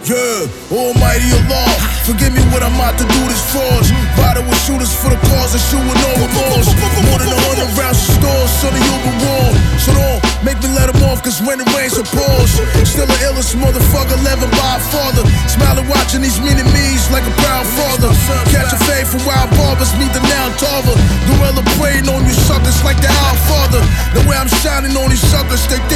Yeah, almighty Allah, forgive me what I'm about to do this force. Rider with shooters for the cause and shooting no remorse. More than 100 rounds of stores, son of you reward. So don't make me let them off, cause when it rains it pours. Still the illest motherfucker, living by a father. Smiling watching these meaning me's like a proud father. Catch a fade from wild barbers, meet the now Tarver. Gorilla praying on you suckers like the Our Father. The way I'm shining on these suckers, they